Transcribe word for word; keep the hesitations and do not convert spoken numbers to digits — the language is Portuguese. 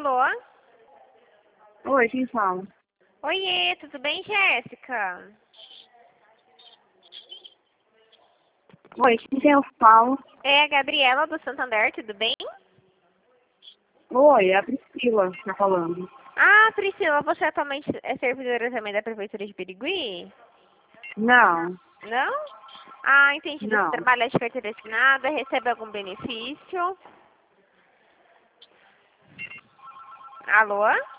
Alô? Oi, quem fala? Oiê, tudo bem, Jéssica? Oi, quem eu falo? É a Gabriela do Santander, tudo bem? Oi, é a Priscila que tá falando. Ah, Priscila, você atualmente é servidora também da Prefeitura de Birigui? Não, Não? Ah, entendi. Você não. trabalha de carteira assinada, recebe algum benefício? Alô?